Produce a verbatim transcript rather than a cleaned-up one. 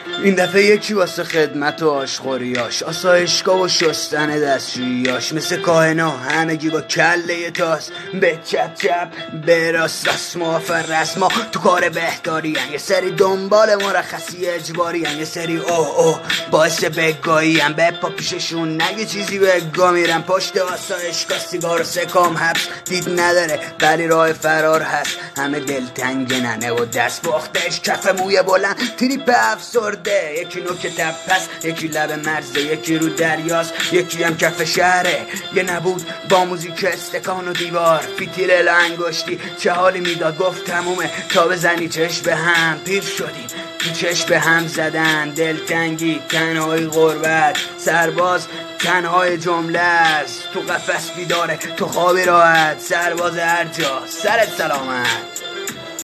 این دفعه یکی واسه خدمت و آشخوریاش، آسایشگاه و شستن دستشویاش، مثل کاهنا همگی با کله تاس، به چپ چپ به راست راست موافر رسما تو کار بهداری هن. یه سری دنبال مرخصی اجباری هن، یه سری اوه اوه باعث بگاهی هن. به پا پیششون نگه چیزی بگا میرن، پشت آسایشگاه سیگار و سکام حبس دید نداره ولی راه فرار هست. همه دلتنگ ننه و دست باختش کف موی بلند تریپ افسرده، یکی نوک تپس، یکی لب مرزه، یکی رو دریاست، یکی هم کف شهره. یه نبود با موزیک استکان و دیوار، فیتیل لنگشتی چه حالی میداد. گفت تمومه تا بزنی چشم به هم، پیر شدیم تو چشم به هم زدن. دلتنگی تنهایی غربت، سرباز تنهای جمله است. تو قفس بیداره تو خوابی راحت، سرباز هر جا سرت سلامت.